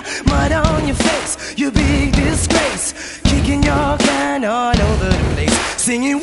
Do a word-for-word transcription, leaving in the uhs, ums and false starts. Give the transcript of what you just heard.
Mud on your face, you big disgrace. Kicking your can all over the place. Singing